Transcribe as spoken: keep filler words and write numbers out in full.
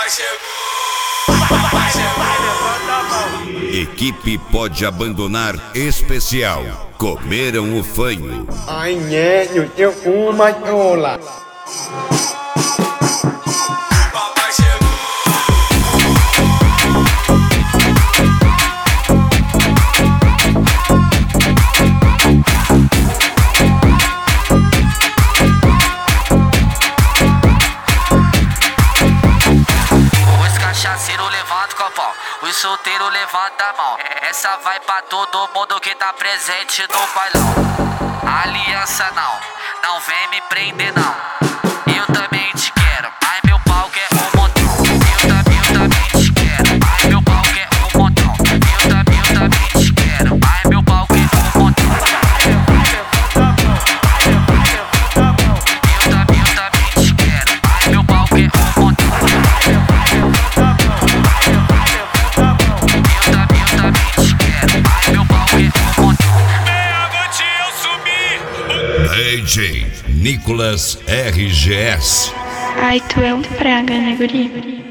Equipe pode abandonar especial. Comeram o fanho. Ai nhé, nhủ chiêu cú mai ô là. Cachaceiro levanta o copão, os solteiros levanta a mão. Essa vai pra todo mundo que tá presente no bailão. Aliança não, não vem me prender não. Eu também te quero, ai meu pau quer um montão. Eu também, eu também te quero, ai meu pau quer um montão. Eu também, eu também te quero, ai meu pau quer um montão. Eu também, eu também te quero, ai meu pau quer um montão. D J Nicolas R G S. Ai, tu é um praga, né, guri?